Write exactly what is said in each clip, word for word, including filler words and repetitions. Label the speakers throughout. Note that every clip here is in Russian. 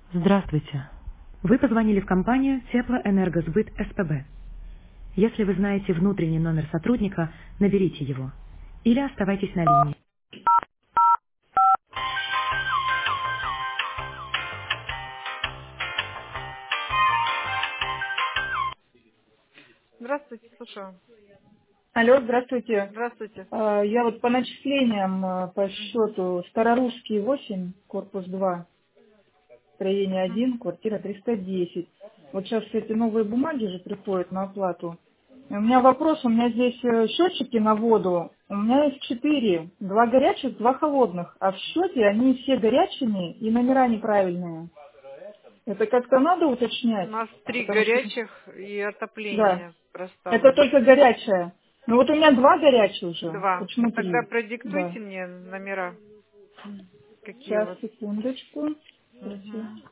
Speaker 1: Здравствуйте. Вы позвонили в компанию Теплоэнергосбыт СПБ. Если вы знаете внутренний номер сотрудника, наберите его. Или оставайтесь на линии. Здравствуйте, слушаю.
Speaker 2: Алло, здравствуйте.
Speaker 1: Здравствуйте.
Speaker 2: А, Я вот по начислениям а, по счету Старорусский восемь, корпус два, строение один, квартира триста десять. Вот сейчас эти новые бумаги же приходят на оплату. И у меня вопрос, у меня здесь э, счетчики на воду, у меня их четыре, два горячих, два холодных, а в счете они все горячими и номера неправильные. Это как-то надо
Speaker 1: У
Speaker 2: уточнять,
Speaker 1: нас три
Speaker 2: потому что,
Speaker 1: горячих и
Speaker 2: да,
Speaker 1: отопление
Speaker 2: это
Speaker 1: проставлено.
Speaker 2: только горячая. Ну вот у меня два горячих уже,
Speaker 1: Два.
Speaker 2: почему
Speaker 1: Тогда
Speaker 2: три? Да.
Speaker 1: продиктуйте мне номера. Какие у
Speaker 2: Сейчас,
Speaker 1: вас?
Speaker 2: секундочку. Сейчас.
Speaker 1: Угу.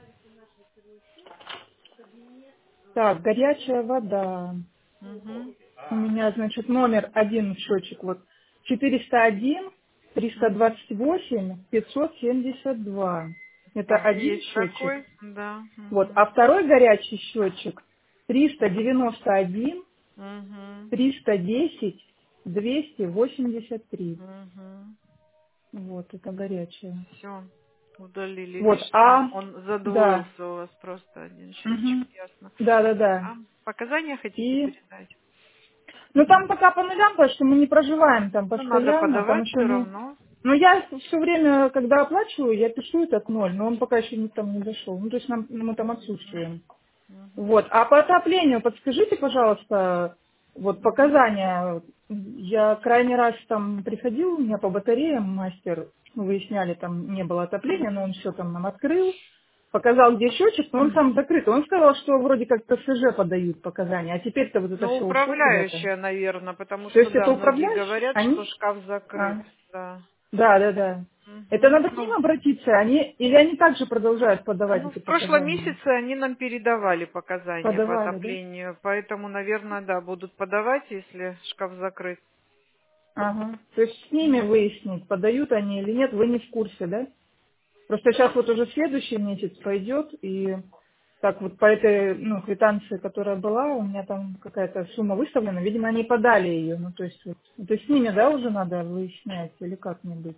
Speaker 2: Так, горячая вода.
Speaker 1: Угу.
Speaker 2: У меня, значит, номер один счетчик. Вот четыреста один, триста двадцать восемь, пятьсот семьдесят два. Это один
Speaker 1: Есть
Speaker 2: счетчик.
Speaker 1: такой? Да.
Speaker 2: Вот.
Speaker 1: Угу.
Speaker 2: А второй горячий счетчик триста девяносто один,
Speaker 1: Угу.
Speaker 2: триста десять, двести восемьдесят три.
Speaker 1: Угу.
Speaker 2: Вот, это горячая.
Speaker 1: Все. Удалили
Speaker 2: Вот,
Speaker 1: лишнее.
Speaker 2: а,
Speaker 1: Он
Speaker 2: да.
Speaker 1: задвоился у вас просто один счетчик,
Speaker 2: Угу.
Speaker 1: ясно.
Speaker 2: Да, да, да.
Speaker 1: А показания хотите
Speaker 2: И
Speaker 1: передать?
Speaker 2: ну там пока по нулям, потому что мы не проживаем там
Speaker 1: Ну, надо
Speaker 2: постоянно, там
Speaker 1: подавать
Speaker 2: еще
Speaker 1: все
Speaker 2: не...
Speaker 1: равно.
Speaker 2: Ну я все время, когда оплачиваю, я пишу этот ноль, но он пока еще не, там не дошел. Ну то есть нам, мы там отсутствуем.
Speaker 1: Мгм.
Speaker 2: Вот. А по отоплению подскажите, пожалуйста, вот показания. Я крайний раз там приходил, у меня по батареям мастер, ну, выясняли, там не было отопления, но он все там нам открыл, показал, где счетчик, но он там закрыт. Он сказал, что вроде как ТСЖ подают показания, а теперь-то вот это
Speaker 1: Ну,
Speaker 2: все ушло куда-то.
Speaker 1: управляющая, наверное, потому
Speaker 2: То
Speaker 1: что,
Speaker 2: есть
Speaker 1: да,
Speaker 2: это
Speaker 1: многие
Speaker 2: управляющие?
Speaker 1: говорят, что
Speaker 2: Они?
Speaker 1: шкаф закрыт.
Speaker 2: А,
Speaker 1: Да.
Speaker 2: да, да, да. Это
Speaker 1: Мгм.
Speaker 2: надо к ним
Speaker 1: Ну,
Speaker 2: обратиться, они или они также продолжают подавать
Speaker 1: ну,
Speaker 2: эти
Speaker 1: в прошлом
Speaker 2: показания?
Speaker 1: месяце они нам передавали показания по
Speaker 2: Подавали, да?
Speaker 1: отоплению, поэтому, наверное, да, будут подавать, если шкаф закрыт.
Speaker 2: Ага. То есть с ними выяснить, подают они или нет, вы не в курсе, да? Просто сейчас вот уже следующий месяц пойдет, и так вот по этой, ну, квитанции, которая была, у меня там какая-то сумма выставлена, видимо, они подали ее, ну, то есть вот, то есть с ними, да, уже надо выяснять или как-нибудь?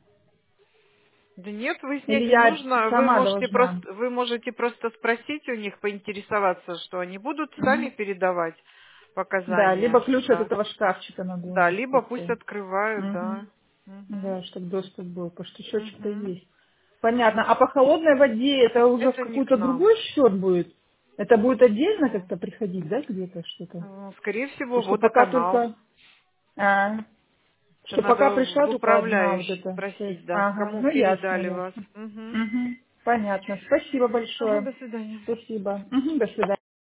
Speaker 1: Да нет,
Speaker 2: Или
Speaker 1: выяснять не
Speaker 2: я
Speaker 1: нужно. Вы
Speaker 2: сама
Speaker 1: можете
Speaker 2: должна?
Speaker 1: просто, вы можете просто спросить у них, поинтересоваться, что они будут сами
Speaker 2: Мгм.
Speaker 1: передавать
Speaker 2: Да, либо
Speaker 1: показания.
Speaker 2: ключ от
Speaker 1: Да.
Speaker 2: этого шкафчика надо у
Speaker 1: Да,
Speaker 2: них
Speaker 1: либо пусть
Speaker 2: как-то.
Speaker 1: открывают,
Speaker 2: Мгм.
Speaker 1: да. Мгм.
Speaker 2: Да, чтобы доступ был, потому что счетчик-то
Speaker 1: Мгм.
Speaker 2: есть. Понятно. А по холодной воде это уже в
Speaker 1: Это не к
Speaker 2: какой-то
Speaker 1: нам.
Speaker 2: другой счет будет? Это будет отдельно как-то приходить, да, где-то что-то?
Speaker 1: Ну, скорее всего,
Speaker 2: То, что пока
Speaker 1: водоканал.
Speaker 2: только... А,
Speaker 1: Это
Speaker 2: что пока
Speaker 1: надо
Speaker 2: пришла
Speaker 1: в
Speaker 2: только одна вот
Speaker 1: управляющей
Speaker 2: эта связь.
Speaker 1: спросить, да,
Speaker 2: Ага,
Speaker 1: кому
Speaker 2: ну ясно,
Speaker 1: передали вас.
Speaker 2: ясно.
Speaker 1: Угу.
Speaker 2: Угу. Понятно. Спасибо
Speaker 1: Ага,
Speaker 2: большое.
Speaker 1: до свидания.
Speaker 2: Спасибо. Мгм, до свидания.